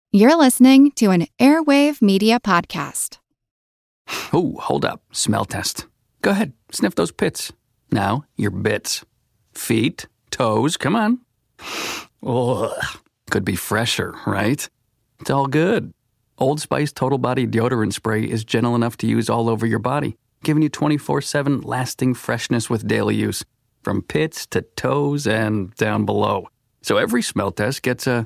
You're listening to an Airwave Media Podcast. Oh, hold up. Smell test. Go ahead, sniff those pits. Now, your bits. Feet, toes, come on. Ugh. Could be fresher, right? It's all good. Old Spice Total Body Deodorant Spray is gentle enough to use all over your body, giving you 24/7 lasting freshness with daily use, from pits to toes and down below. So every smell test gets a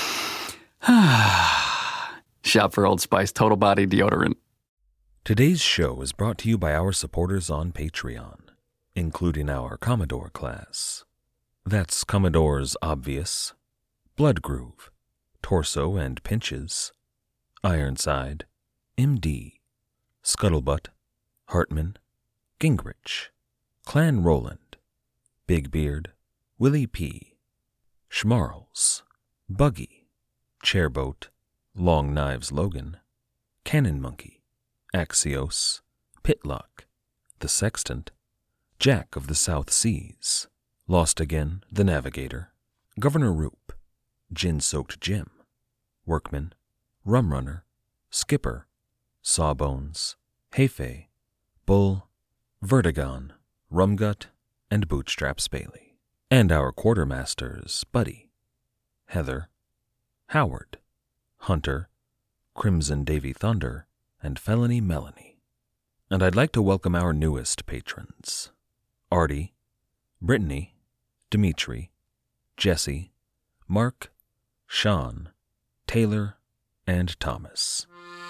shop for Old Spice Total Body Deodorant. Today's show is brought to you by our supporters on Patreon, including our Commodore class. That's Commodore's Obvious, Bloodgroove, Torso and Pinches, Ironside, MD, Scuttlebutt, Hartman, Gingrich, Clan Roland, Big Beard, Willie P., Schmarls, Buggy, Chairboat, Long Knives Logan, Cannon Monkey, Axios, Pitlock, The Sextant, Jack of the South Seas, Lost Again, The Navigator, Governor Roop, Gin-Soaked Jim, Workman, Rumrunner, Skipper, Sawbones, Hefe, Bull, Vertigon, Rumgut, and Bootstraps Bailey. And our quartermasters, Buddy, Heather, Howard, Hunter, Crimson Davy Thunder, and Felony Melanie. And I'd like to welcome our newest patrons, Artie, Brittany, Dimitri, Jesse, Mark, Sean, Taylor, and Thomas.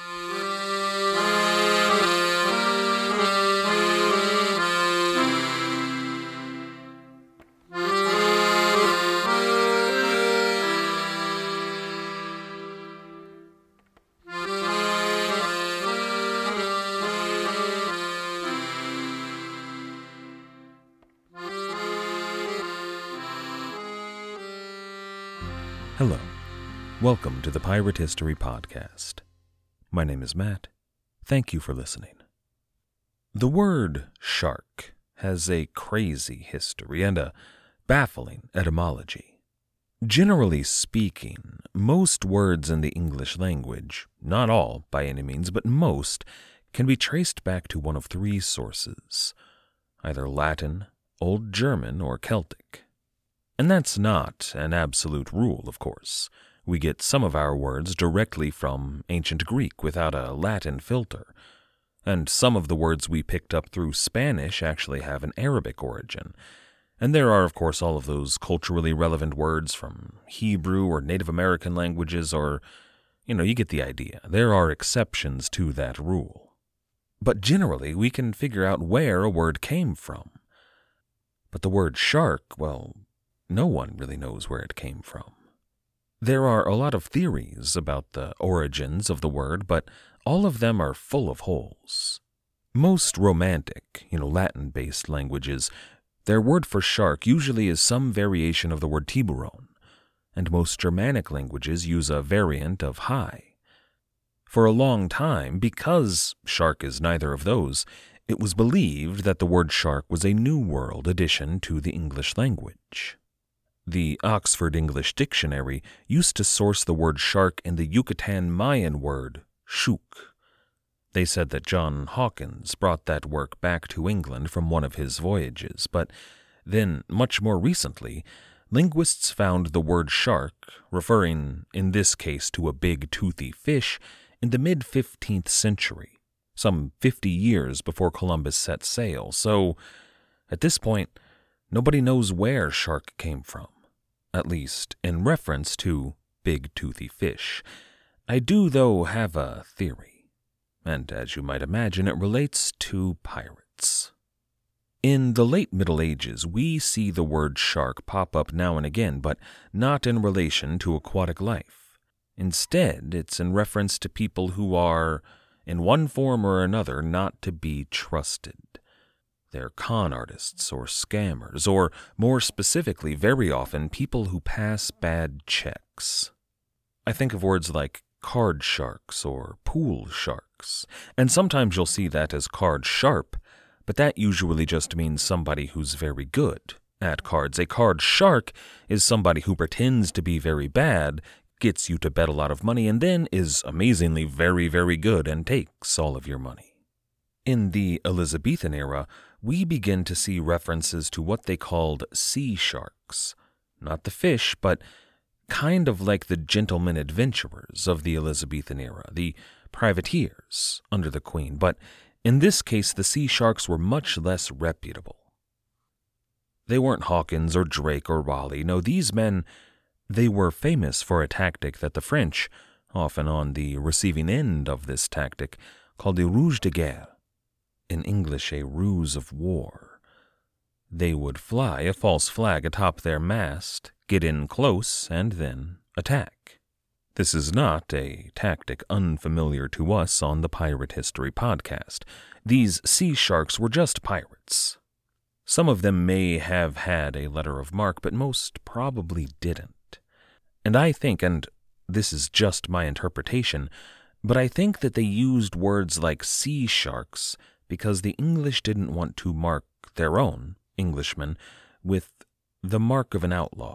Hello. Welcome to the Pirate History Podcast. My name is Matt. Thank you for listening. The word shark has a crazy history and a baffling etymology. Generally speaking, most words in the English language, not all by any means, but most, can be traced back to one of three sources, either Latin, Old German, or Celtic. And that's not an absolute rule, of course. We get some of our words directly from ancient Greek without a Latin filter, and some of the words we picked up through Spanish actually have an Arabic origin. And there are, of course, all of those culturally relevant words from Hebrew or Native American languages, or, you get the idea. There are exceptions to that rule. But generally, we can figure out where a word came from. But the word shark, well, no one really knows where it came from. There are a lot of theories about the origins of the word, but all of them are full of holes. Most Romantic, Latin-based languages, their word for shark usually is some variation of the word tiburon, and most Germanic languages use a variant of hai. For a long time, because shark is neither of those, it was believed that the word shark was a New World addition to the English language. The Oxford English Dictionary used to source the word shark in the Yucatan Mayan word, shuk. They said that John Hawkins brought that work back to England from one of his voyages, but then, much more recently, linguists found the word shark, referring in this case to a big toothy fish, in the mid-15th century, some 50 years before Columbus set sail. So, at this point, nobody knows where shark came from, at least in reference to big toothy fish. I do, though, have a theory, and as you might imagine, it relates to pirates. In the late Middle Ages, we see the word shark pop up now and again, but not in relation to aquatic life. Instead, it's in reference to people who are, in one form or another, not to be trusted. They're con artists or scammers, or more specifically, very often, people who pass bad checks. I think of words like card sharks or pool sharks, and sometimes you'll see that as card sharp, but that usually just means somebody who's very good at cards. A card shark is somebody who pretends to be very bad, gets you to bet a lot of money, and then is amazingly very, very good and takes all of your money. In the Elizabethan era, we begin to see references to what they called sea sharks. Not the fish, but kind of like the gentlemen adventurers of the Elizabethan era, the privateers under the Queen, but in this case the sea sharks were much less reputable. They weren't Hawkins or Drake or Raleigh. No, these men, they were famous for a tactic that the French, often on the receiving end of this tactic, called the rouge de guerre, in English a ruse of war. They would fly a false flag atop their mast, get in close, and then attack. This is not a tactic unfamiliar to us on the Pirate History podcast. These sea sharks were just pirates. Some of them may have had a letter of marque, but most probably didn't. And I think, and this is just my interpretation, but I think that they used words like sea sharks because the English didn't want to mark their own, Englishmen, with the mark of an outlaw.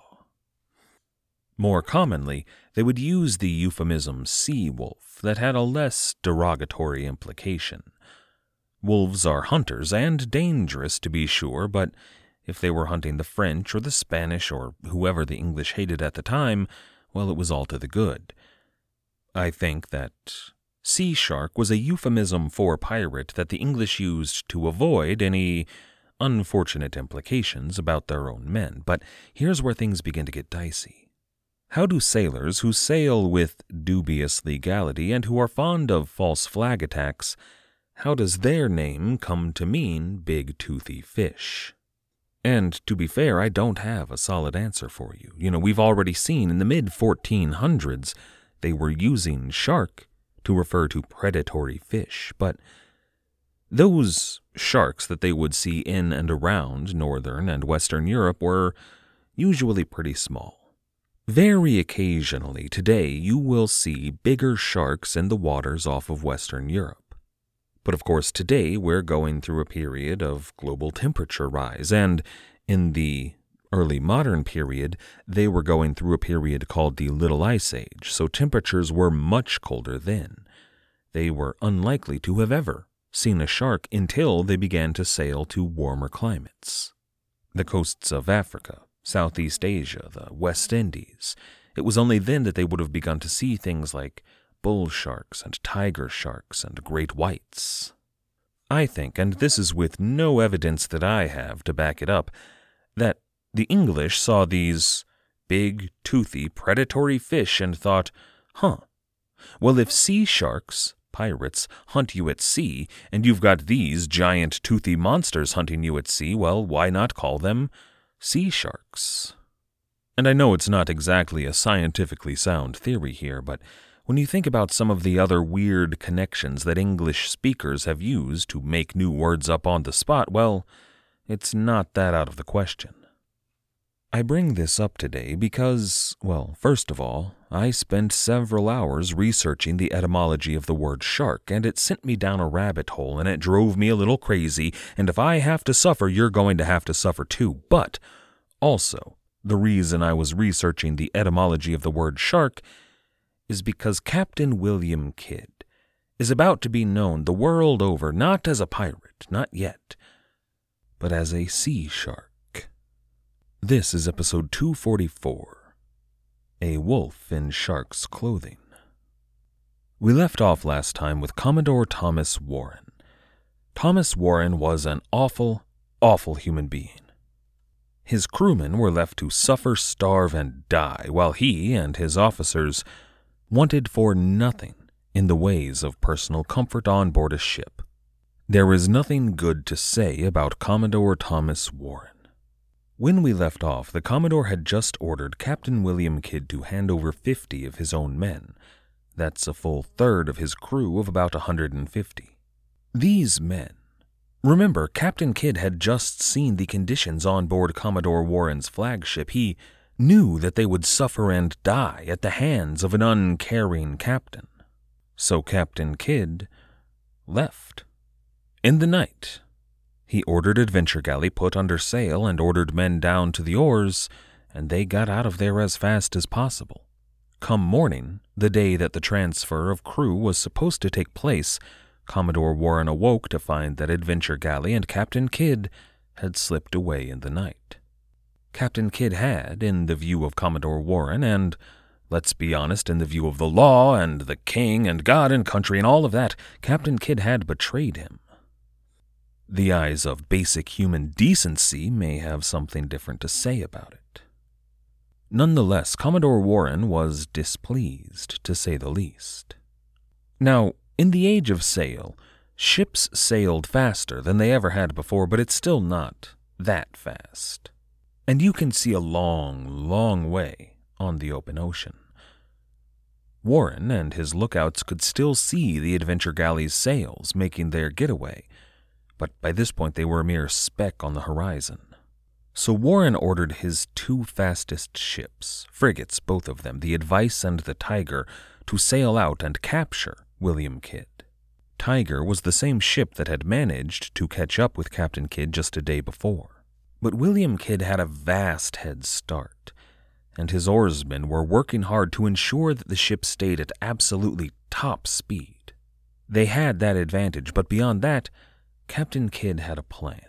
More commonly, they would use the euphemism sea wolf that had a less derogatory implication. Wolves are hunters, and dangerous to be sure, but if they were hunting the French or the Spanish or whoever the English hated at the time, well, it was all to the good. I think that sea shark was a euphemism for pirate that the English used to avoid any unfortunate implications about their own men, but here's where things begin to get dicey. How do sailors who sail with dubious legality and who are fond of false flag attacks, how does their name come to mean big toothy fish? And to be fair, I don't have a solid answer for you. We've already seen in the mid-1400s they were using shark to refer to predatory fish, but those sharks that they would see in and around northern and western Europe were usually pretty small. Very occasionally today you will see bigger sharks in the waters off of Western Europe. But of course today we're going through a period of global temperature rise, and in the early modern period they were going through a period called the Little Ice Age, so temperatures were much colder then. They were unlikely to have ever seen a shark until they began to sail to warmer climates. The coasts of Africa, Southeast Asia, the West Indies. It was only then that they would have begun to see things like bull sharks and tiger sharks and great whites. I think, and this is with no evidence that I have to back it up, that the English saw these big, toothy, predatory fish and thought, well, if sea sharks, pirates, hunt you at sea, and you've got these giant, toothy monsters hunting you at sea, well, why not call them sea sharks? And I know it's not exactly a scientifically sound theory here, but when you think about some of the other weird connections that English speakers have used to make new words up on the spot, well, it's not that out of the question. I bring this up today because, well, first of all, I spent several hours researching the etymology of the word shark, and it sent me down a rabbit hole, and it drove me a little crazy, and if I have to suffer, you're going to have to suffer too. But also, the reason I was researching the etymology of the word shark is because Captain William Kidd is about to be known the world over not as a pirate, not yet, but as a sea shark. This is episode 244, A Wolf in Shark's Clothing. We left off last time with Commodore Thomas Warren. Thomas Warren was an awful, awful human being. His crewmen were left to suffer, starve, and die, while he and his officers wanted for nothing in the ways of personal comfort on board a ship. There is nothing good to say about Commodore Thomas Warren. When we left off, the Commodore had just ordered Captain William Kidd to hand over 50 of his own men. That's a full third of his crew of about 150. These men. Remember, Captain Kidd had just seen the conditions on board Commodore Warren's flagship. He knew that they would suffer and die at the hands of an uncaring captain. So Captain Kidd left. In the night, he ordered Adventure Galley put under sail and ordered men down to the oars, and they got out of there as fast as possible. Come morning, the day that the transfer of crew was supposed to take place, Commodore Warren awoke to find that Adventure Galley and Captain Kidd had slipped away in the night. Captain Kidd had, in the view of Commodore Warren, and, let's be honest, in the view of the law and the king and God and country and all of that, Captain Kidd had betrayed him. The eyes of basic human decency may have something different to say about it. Nonetheless, Commodore Warren was displeased, to say the least. Now, in the age of sail, ships sailed faster than they ever had before, but it's still not that fast. And you can see a long, long way on the open ocean. Warren and his lookouts could still see the Adventure Galley's sails making their getaway, but by this point they were a mere speck on the horizon. So Warren ordered his 2 fastest ships, frigates both of them, the Advice and the Tiger, to sail out and capture William Kidd. Tiger was the same ship that had managed to catch up with Captain Kidd just a day before. But William Kidd had a vast head start, and his oarsmen were working hard to ensure that the ship stayed at absolutely top speed. They had that advantage, but beyond that, Captain Kidd had a plan.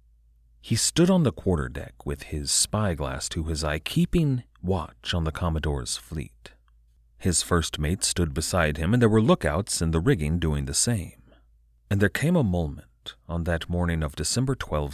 He stood on the quarterdeck with his spyglass to his eye, keeping watch on the Commodore's fleet. His first mate stood beside him, and there were lookouts in the rigging doing the same. And there came a moment on that morning of December 12,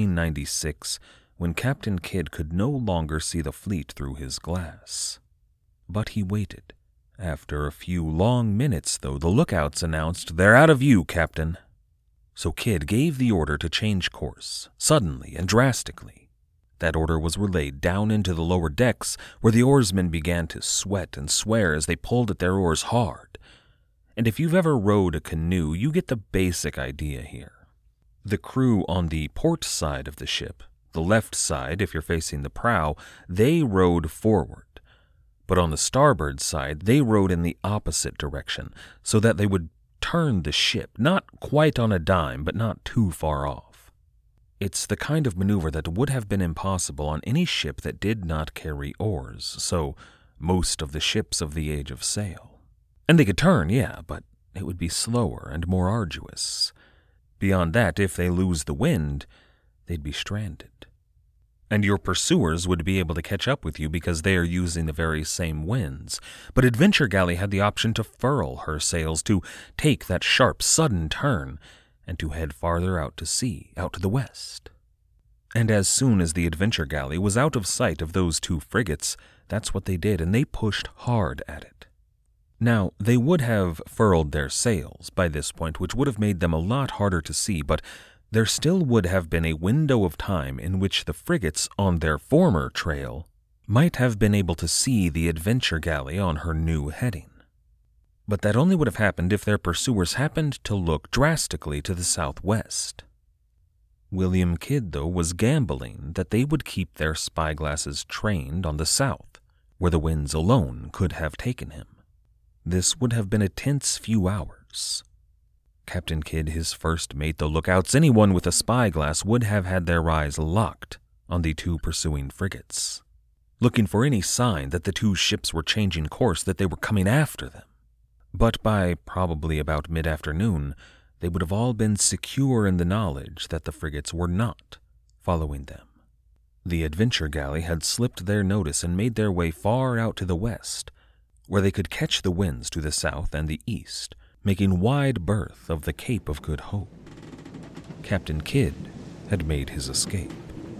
1696, when Captain Kidd could no longer see the fleet through his glass. But he waited. After a few long minutes, though, the lookouts announced, "They're out of view, Captain." So Kidd gave the order to change course, suddenly and drastically. That order was relayed down into the lower decks, where the oarsmen began to sweat and swear as they pulled at their oars hard. And if you've ever rowed a canoe, you get the basic idea here. The crew on the port side of the ship, the left side if you're facing the prow, they rowed forward. But on the starboard side, they rowed in the opposite direction, so that they would turn the ship, not quite on a dime, but not too far off. It's the kind of maneuver that would have been impossible on any ship that did not carry oars, so most of the ships of the age of sail. And they could turn, yeah, but it would be slower and more arduous. Beyond that, if they lose the wind, they'd be stranded. And your pursuers would be able to catch up with you because they are using the very same winds. But Adventure Galley had the option to furl her sails, to take that sharp, sudden turn, and to head farther out to sea, out to the west. And as soon as the Adventure Galley was out of sight of those 2 frigates, that's what they did, and they pushed hard at it. Now, they would have furled their sails by this point, which would have made them a lot harder to see, but there still would have been a window of time in which the frigates on their former trail might have been able to see the Adventure Galley on her new heading. But that only would have happened if their pursuers happened to look drastically to the southwest. William Kidd, though, was gambling that they would keep their spyglasses trained on the south, where the winds alone could have taken him. This would have been a tense few hours. Captain Kidd, his first mate, the lookouts, anyone with a spyglass would have had their eyes locked on the 2 pursuing frigates, looking for any sign that the 2 ships were changing course, that they were coming after them. But by probably about mid-afternoon, they would have all been secure in the knowledge that the frigates were not following them. The Adventure Galley had slipped their notice and made their way far out to the west, where they could catch the winds to the south and the east, making wide berth of the Cape of Good Hope. Captain Kidd had made his escape.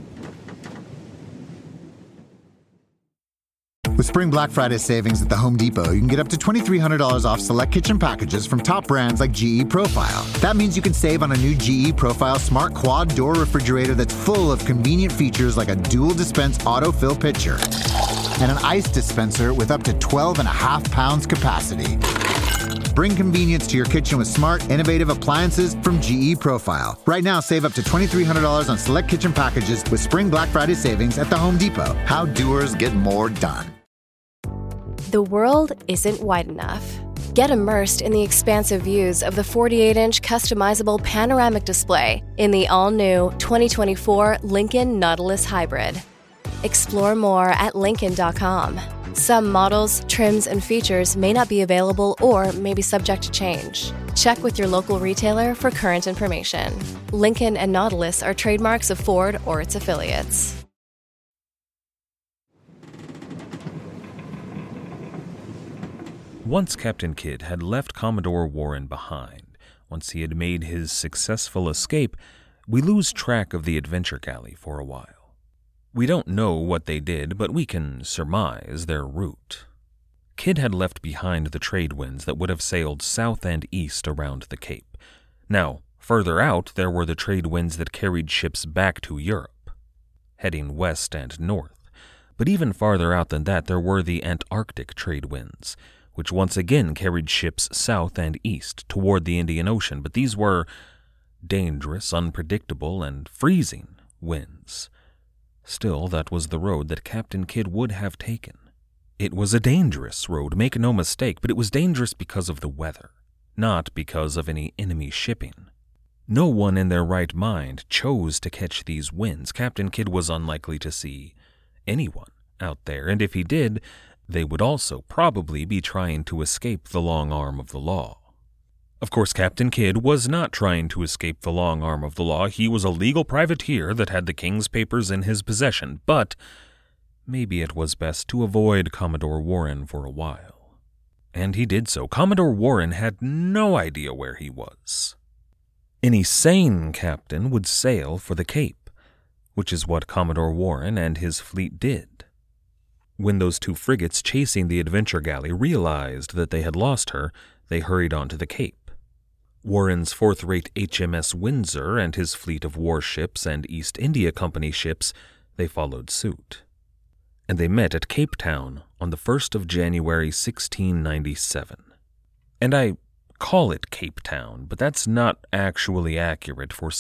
With Spring Black Friday savings at the Home Depot, you can get up to $2,300 off select kitchen packages from top brands like GE Profile. That means you can save on a new GE Profile Smart Quad Door Refrigerator that's full of convenient features like a dual dispense autofill pitcher and an ice dispenser with up to 12.5 pounds capacity. Bring convenience to your kitchen with smart, innovative appliances from GE Profile. Right now, save up to $2,300 on select kitchen packages with Spring Black Friday savings at the Home Depot. How doers get more done. The world isn't wide enough. Get immersed in the expansive views of the 48-inch customizable panoramic display in the all-new 2024 Lincoln Nautilus Hybrid. Explore more at Lincoln.com. Some models, trims, and features may not be available or may be subject to change. Check with your local retailer for current information. Lincoln and Nautilus are trademarks of Ford or its affiliates. Once Captain Kidd had left Commodore Warren behind, once he had made his successful escape, we lose track of the adventure galley for a while. We don't know what they did, but we can surmise their route. Kidd had left behind the trade winds that would have sailed south and east around the Cape. Now, further out, there were the trade winds that carried ships back to Europe, heading west and north. But even farther out than that, there were the Antarctic trade winds, which once again carried ships south and east toward the Indian Ocean. But these were dangerous, unpredictable, and freezing winds. Still, that was the road that Captain Kidd would have taken. It was a dangerous road, make no mistake, but it was dangerous because of the weather, not because of any enemy shipping. No one in their right mind chose to catch these winds. Captain Kidd was unlikely to see anyone out there, and if he did, they would also probably be trying to escape the long arm of the law. Of course, Captain Kidd was not trying to escape the long arm of the law. He was a legal privateer that had the king's papers in his possession, but maybe it was best to avoid Commodore Warren for a while. And he did so. Commodore Warren had no idea where he was. Any sane captain would sail for the Cape, which is what Commodore Warren and his fleet did. When those two frigates chasing the adventure galley realized that they had lost her, they hurried on to the Cape. Warren's fourth-rate HMS Windsor and his fleet of warships and East India Company ships, they followed suit. And they met at Cape Town on the 1st of January, 1697. And I call it Cape Town, but that's not actually accurate for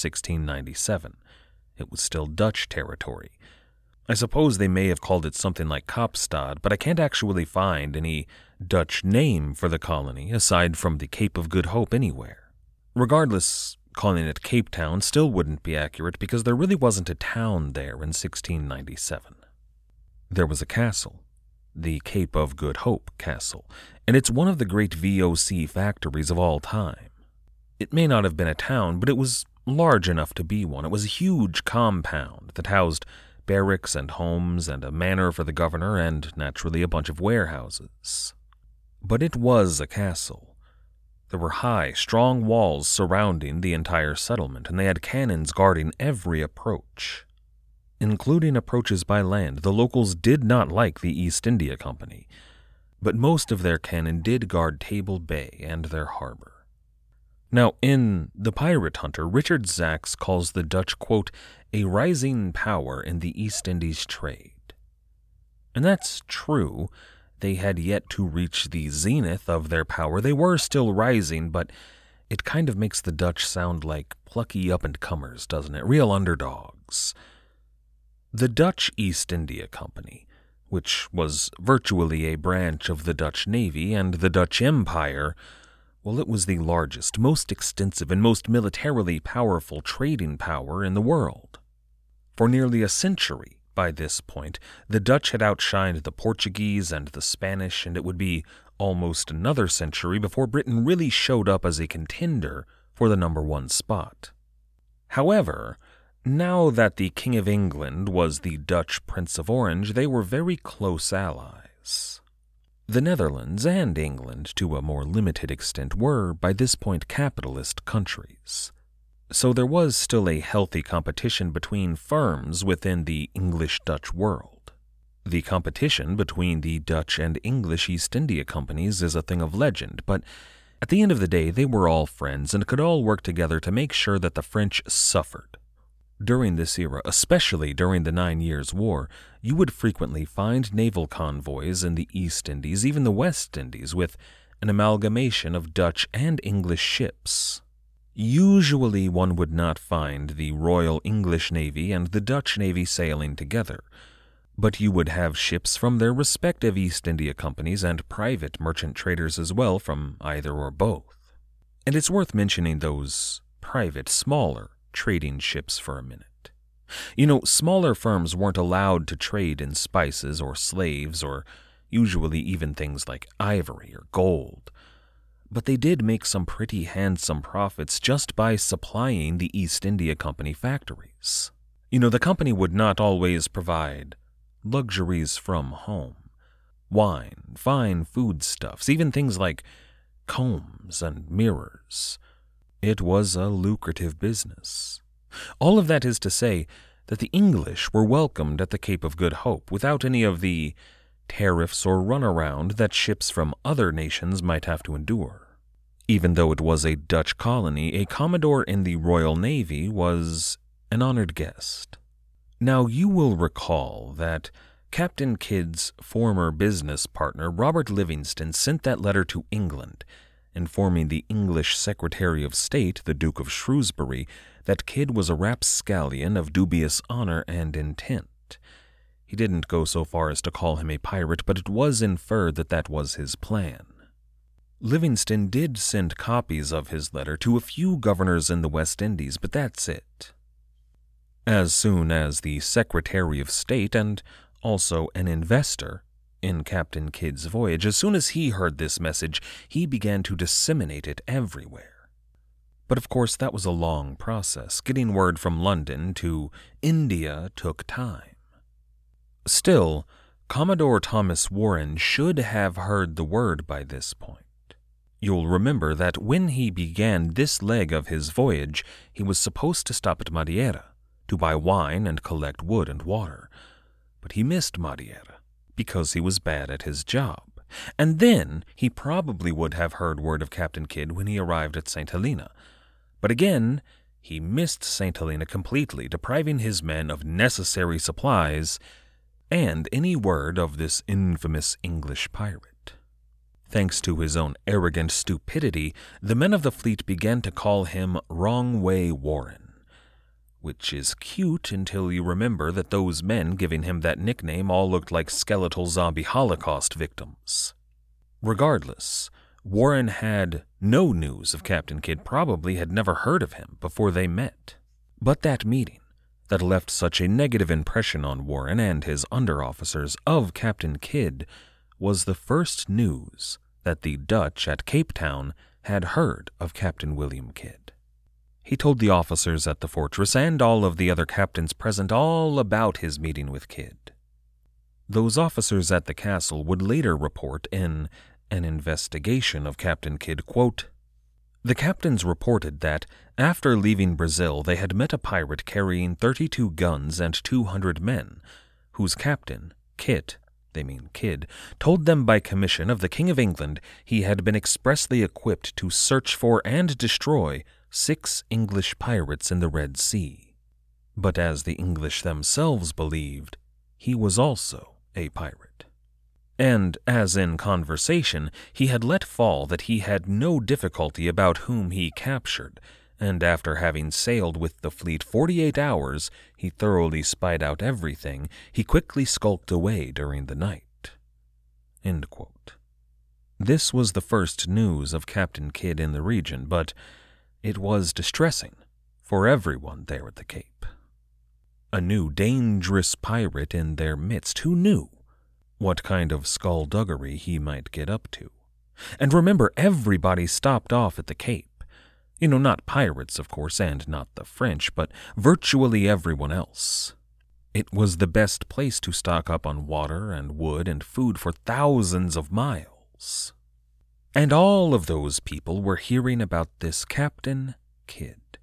1697. It was still Dutch territory. I suppose they may have called it something like Kaapstad, but I can't actually find any Dutch name for the colony aside from the Cape of Good Hope anywhere. Regardless, calling it Cape Town still wouldn't be accurate because there really wasn't a town there in 1697. There was a castle, the Cape of Good Hope Castle, and it's one of the great VOC factories of all time. It may not have been a town, but it was large enough to be one. It was a huge compound that housed barracks and homes and a manor for the governor and, naturally, a bunch of warehouses. But it was a castle. There were high, strong walls surrounding the entire settlement, and they had cannons guarding every approach. Including approaches by land, the locals did not like the East India Company, but most of their cannon did guard Table Bay and their harbor. Now, in The Pirate Hunter, Richard Zacks calls the Dutch, quote, a rising power in the East Indies trade. And that's true. They had yet to reach the zenith of their power. They were still rising, but it kind of makes the Dutch sound like plucky up-and-comers, doesn't it? Real underdogs. The Dutch East India Company, which was virtually a branch of the Dutch Navy and the Dutch Empire, well, it was the largest, most extensive, and most militarily powerful trading power in the world. For nearly a century, by this point, the Dutch had outshined the Portuguese and the Spanish, and it would be almost another century before Britain really showed up as a contender for the number one spot. However, now that the King of England was the Dutch Prince of Orange, they were very close allies. The Netherlands and England, to a more limited extent, were, by this point, capitalist countries. So there was still a healthy competition between firms within the English-Dutch world. The competition between the Dutch and English East India Companies is a thing of legend, but at the end of the day, they were all friends and could all work together to make sure that the French suffered. During this era, especially during the 9 Years' War, you would frequently find naval convoys in the East Indies, even the West Indies, with an amalgamation of Dutch and English ships. Usually one would not find the Royal English Navy and the Dutch Navy sailing together, but you would have ships from their respective East India Companies and private merchant traders as well from either or both. And it's worth mentioning those private, smaller trading ships for a minute. You know, smaller firms weren't allowed to trade in spices or slaves or usually even things like ivory or gold. But they did make some pretty handsome profits just by supplying the East India Company factories. The company would not always provide luxuries from home. Wine, fine foodstuffs, even things like combs and mirrors. It was a lucrative business. All of that is to say that the English were welcomed at the Cape of Good Hope without any of the tariffs or runaround that ships from other nations might have to endure. Even though it was a Dutch colony, a commodore in the Royal Navy was an honored guest. Now, you will recall that Captain Kidd's former business partner, Robert Livingston, sent that letter to England, informing the English Secretary of State, the Duke of Shrewsbury, that Kidd was a rapscallion of dubious honor and intent. He didn't go so far as to call him a pirate, but it was inferred that that was his plan. Livingston did send copies of his letter to a few governors in the West Indies, but that's it. As soon as the Secretary of State and also an investor in Captain Kidd's voyage, as soon as he heard this message, he began to disseminate it everywhere. But of course, that was a long process. Getting word from London to India took time. Still, Commodore Thomas Warren should have heard the word by this point. You'll remember that when he began this leg of his voyage, he was supposed to stop at Madeira to buy wine and collect wood and water. But he missed Madeira because he was bad at his job. And then he probably would have heard word of Captain Kidd when he arrived at St. Helena. But again, he missed St. Helena completely, depriving his men of necessary supplies and any word of this infamous English pirate. Thanks to his own arrogant stupidity, the men of the fleet began to call him Wrong Way Warren, which is cute until you remember that those men giving him that nickname all looked like skeletal zombie Holocaust victims. Regardless, Warren had no news of Captain Kidd, probably had never heard of him before they met. But that meeting, that left such a negative impression on Warren and his under-officers of Captain Kidd, was the first news that the Dutch at Cape Town had heard of Captain William Kidd. He told the officers at the fortress and all of the other captains present all about his meeting with Kidd. Those officers at the castle would later report in an investigation of Captain Kidd, quote, "The captains reported that, after leaving Brazil, they had met a pirate carrying 32 guns and 200 men, whose captain, Kidd, told them by commission of the King of England he had been expressly equipped to search for and destroy 6 English pirates in the Red Sea. But as the English themselves believed, he was also a pirate. And, as in conversation, he had let fall that he had no difficulty about whom he captured, and after having sailed with the fleet 48 hours, he thoroughly spied out everything. He quickly skulked away during the night." End quote. This was the first news of Captain Kidd in the region, but it was distressing for everyone there at the Cape. A new dangerous pirate in their midst. Who knew what kind of skullduggery he might get up to? And remember, everybody stopped off at the Cape. Not pirates, of course, and not the French, but virtually everyone else. It was the best place to stock up on water and wood and food for thousands of miles. And all of those people were hearing about this Captain Kidd.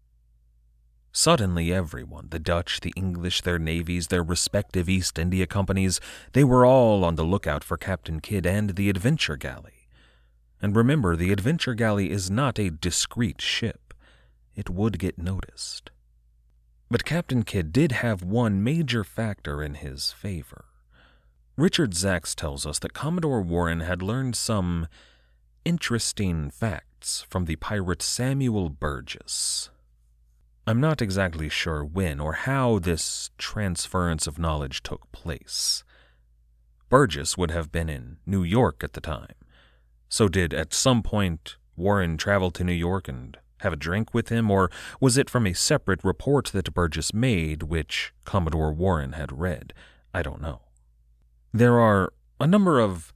Suddenly everyone, the Dutch, the English, their navies, their respective East India companies, they were all on the lookout for Captain Kidd and the Adventure Galley. And remember, the Adventure Galley is not a discreet ship. It would get noticed. But Captain Kidd did have one major factor in his favor. Richard Zacks tells us that Commodore Warren had learned some interesting facts from the pirate Samuel Burgess. I'm not exactly sure when or how this transference of knowledge took place. Burgess would have been in New York at the time. So did, at some point, Warren travel to New York and have a drink with him, or was it from a separate report that Burgess made, which Commodore Warren had read? I don't know. There are a number of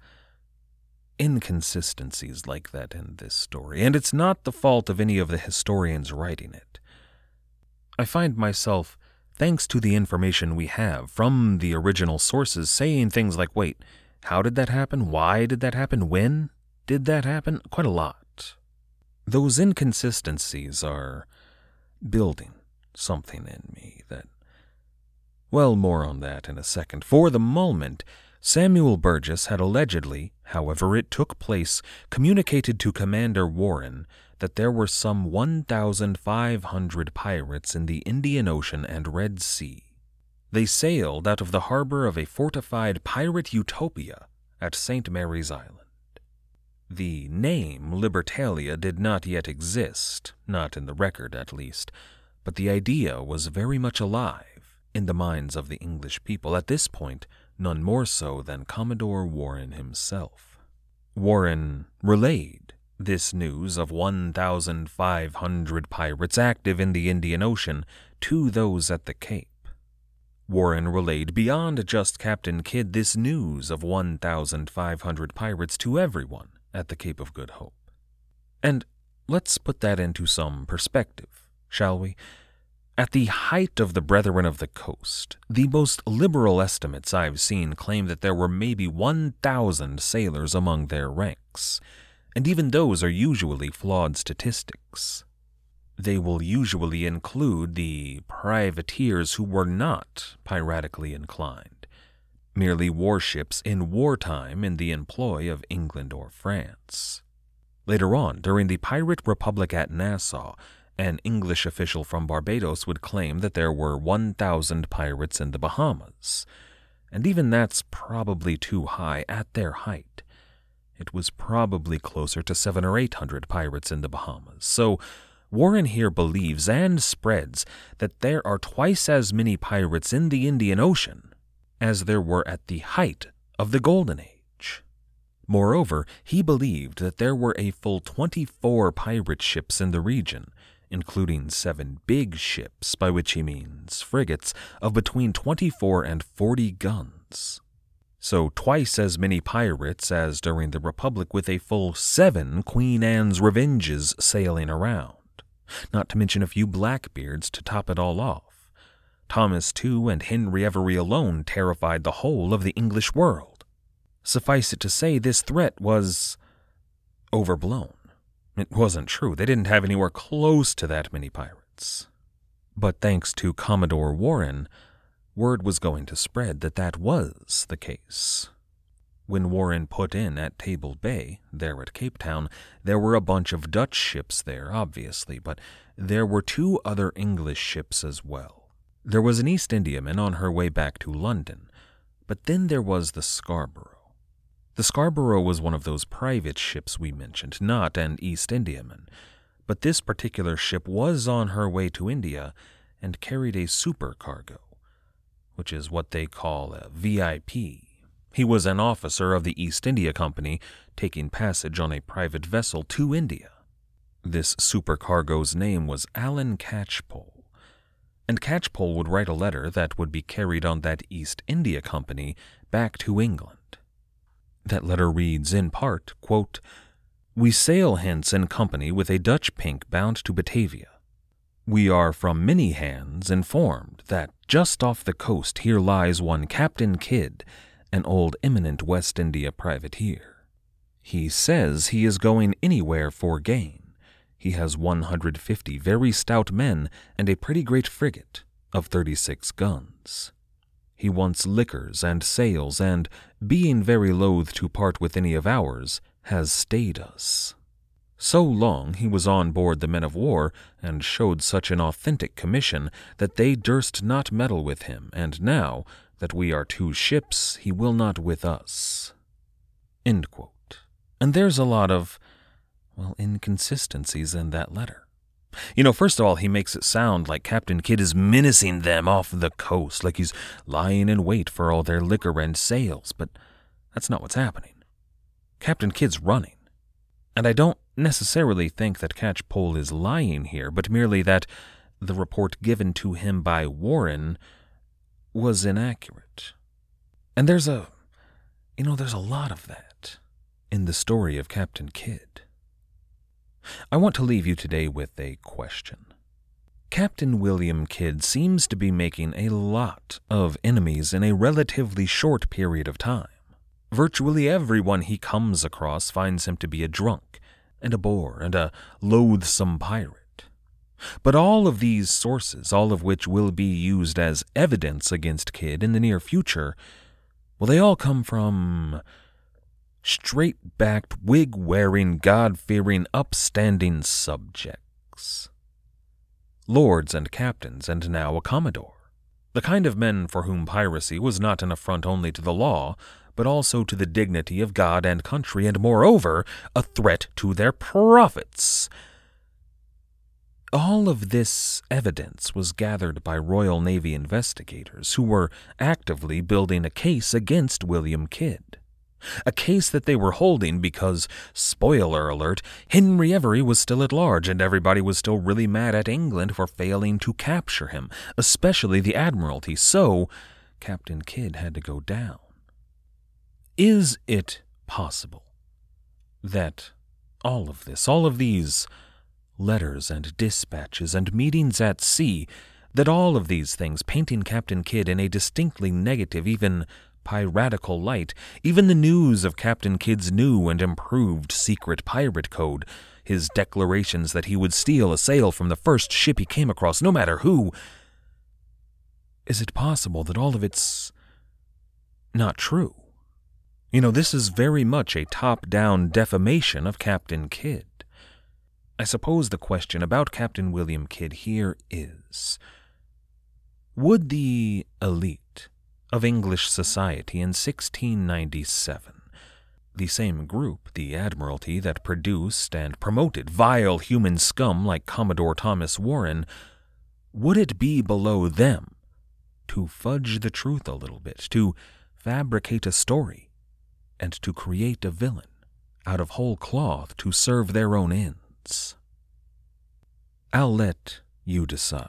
inconsistencies like that in this story, and it's not the fault of any of the historians writing it. I find myself, thanks to the information we have from the original sources, saying things like, wait, how did that happen? Why did that happen? When did that happen? Quite a lot. Those inconsistencies are building something in me that, well, more on that in a second. For the moment, Samuel Burgess had allegedly, however it took place, communicated to Commander Warren that there were some 1,500 pirates in the Indian Ocean and Red Sea. They sailed out of the harbor of a fortified pirate utopia at St. Mary's Island. The name Libertalia did not yet exist, not in the record at least, but the idea was very much alive in the minds of the English people, at this point none more so than Commodore Warren himself. Warren relayed this news of 1,500 pirates active in the Indian Ocean to those at the Cape. Warren relayed beyond just Captain Kidd this news of 1,500 pirates to everyone at the Cape of Good Hope. And let's put that into some perspective, shall we? At the height of the Brethren of the Coast, the most liberal estimates I've seen claim that there were maybe 1,000 sailors among their ranks, and even those are usually flawed statistics. They will usually include the privateers who were not piratically inclined, merely warships in wartime in the employ of England or France. Later on, during the Pirate Republic at Nassau, an English official from Barbados would claim that there were 1,000 pirates in the Bahamas, and even that's probably too high at their height. It was probably closer to 700 or 800 pirates in the Bahamas. So Warren here believes and spreads that there are twice as many pirates in the Indian Ocean as there were at the height of the Golden Age. Moreover, he believed that there were a full 24 pirate ships in the region, including 7 big ships, by which he means frigates, of between 24 and 40 guns. So twice as many pirates as during the Republic, with a full 7 Queen Anne's Revenges sailing around, not to mention a few Blackbeards to top it all off. Thomas Tew and Henry Every alone terrified the whole of the English world. Suffice it to say, this threat was overblown. It wasn't true. They didn't have anywhere close to that many pirates. But thanks to Commodore Warren, word was going to spread that that was the case. When Warren put in at Table Bay, there at Cape Town, there were a bunch of Dutch ships there, obviously, but there were 2 other English ships as well. There was an East Indiaman on her way back to London, but then there was the Scarborough. The Scarborough was one of those private ships we mentioned, not an East Indiaman, but this particular ship was on her way to India and carried a supercargo, which is what they call a VIP. He was an officer of the East India Company taking passage on a private vessel to India. This supercargo's name was Alan Catchpole, and Catchpole would write a letter that would be carried on that East India Company back to England. That letter reads in part, quote, "We sail hence in company with a Dutch pink bound to Batavia. We are from many hands informed that just off the coast here lies one Captain Kidd, an old eminent West India privateer. He says he is going anywhere for gain. He has 150 very stout men and a pretty great frigate of 36 guns. He wants liquors and sails, and, being very loath to part with any of ours, has stayed us. So long he was on board the men of war, and showed such an authentic commission, that they durst not meddle with him, and now that we are 2 ships, he will not with us." End quote. And there's a lot of, inconsistencies in that letter. First of all, he makes it sound like Captain Kidd is menacing them off the coast, like he's lying in wait for all their liquor and sails, but that's not what's happening. Captain Kidd's running. And I don't necessarily think that Catchpole is lying here, but merely that the report given to him by Warren was inaccurate. And there's a There's a lot of that in the story of Captain Kidd. I want to leave you today with a question. Captain William Kidd seems to be making a lot of enemies in a relatively short period of time. Virtually everyone he comes across finds him to be a drunk and a bore and a loathsome pirate. But all of these sources, all of which will be used as evidence against Kidd in the near future, well, they all come from straight-backed, wig-wearing, God-fearing, upstanding subjects. Lords and captains, and now a commodore. The kind of men for whom piracy was not an affront only to the law, but also to the dignity of God and country, and moreover, a threat to their profits. All of this evidence was gathered by Royal Navy investigators who were actively building a case against William Kidd. A case that they were holding because, spoiler alert, Henry Every was still at large and everybody was still really mad at England for failing to capture him, especially the Admiralty, so Captain Kidd had to go down. Is it possible that all of these letters and dispatches and meetings at sea, that all of these things painting Captain Kidd in a distinctly negative, even piratical light, even the news of Captain Kidd's new and improved secret pirate code, his declarations that he would steal a sail from the first ship he came across, no matter who, is it possible that all of it's not true? This is very much a top-down defamation of Captain Kidd. I suppose the question about Captain William Kidd here is, would the elite of English society in 1697, the same group, the Admiralty, that produced and promoted vile human scum like Commodore Thomas Warren, would it be below them to fudge the truth a little bit, to fabricate a story, and to create a villain out of whole cloth to serve their own ends? I'll let you decide.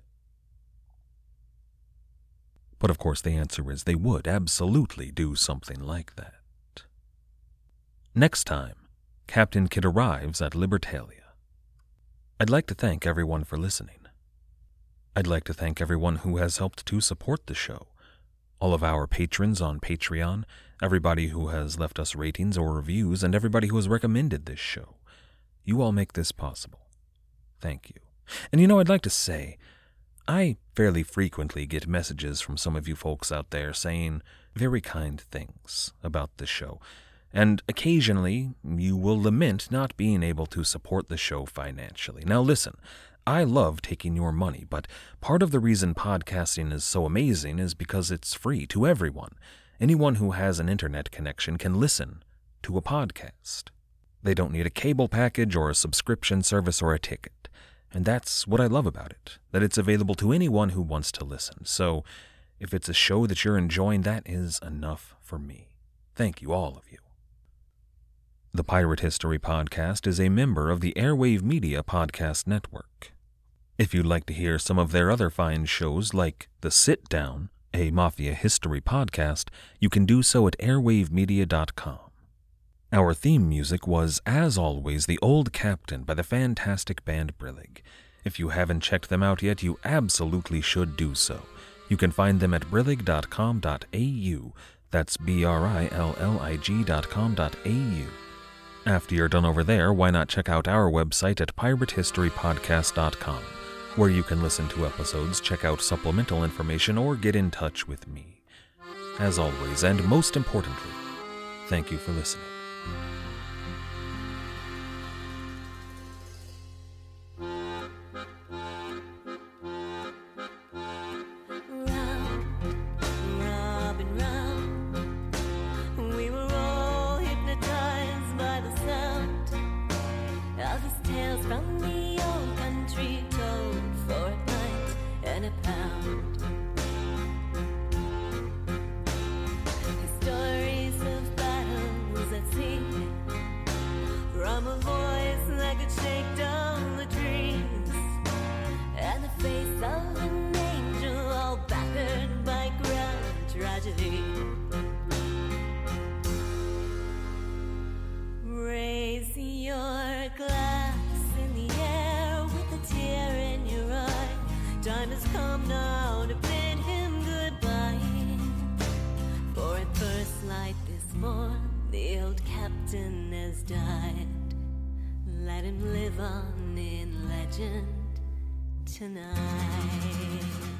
But of course the answer is they would absolutely do something like that. Next time, Captain Kidd arrives at Libertalia. I'd like to thank everyone for listening. I'd like to thank everyone who has helped to support the show. All of our patrons on Patreon, everybody who has left us ratings or reviews, and everybody who has recommended this show. You all make this possible. Thank you. And I'd like to say, I fairly frequently get messages from some of you folks out there saying very kind things about the show. And occasionally, you will lament not being able to support the show financially. Now listen, I love taking your money, but part of the reason podcasting is so amazing is because it's free to everyone. Anyone who has an internet connection can listen to a podcast. They don't need a cable package or a subscription service or a ticket. And that's what I love about it, that it's available to anyone who wants to listen. So if it's a show that you're enjoying, that is enough for me. Thank you, all of you. The Pirate History Podcast is a member of the Airwave Media Podcast Network. If you'd like to hear some of their other fine shows like The Sit Down, a Mafia history podcast, you can do so at airwavemedia.com. Our theme music was, as always, The Old Captain by the fantastic band Brillig. If you haven't checked them out yet, you absolutely should do so. You can find them at brillig.com.au. That's BRILLIG.com.au. After you're done over there, why not check out our website at piratehistorypodcast.com, where you can listen to episodes, check out supplemental information, or get in touch with me. As always, and most importantly, thank you for listening. has come now to bid him goodbye. For at first light this morn, the old captain has died. Let him live on in legend tonight.